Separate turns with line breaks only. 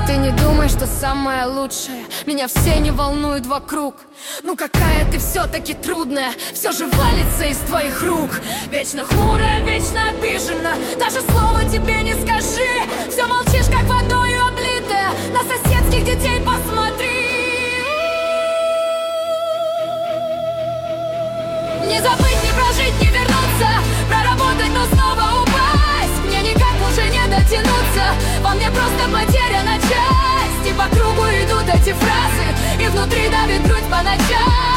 Ты не думай, что самое лучшее, меня все не волнуют вокруг. Ну какая ты все-таки трудная, все же валится из твоих рук. Вечно хмурая, вечно обижена, даже слова тебе не скажи. Все молчишь, как водою облитая, на соседских детей посмотри. Не забыть, не прожить, не вернуться, проработать, но снова упасть. Мне никак уже не дотянуться, во мне просто потеря на части. По кругу идут эти фразы, и внутри давит грудь по ночам.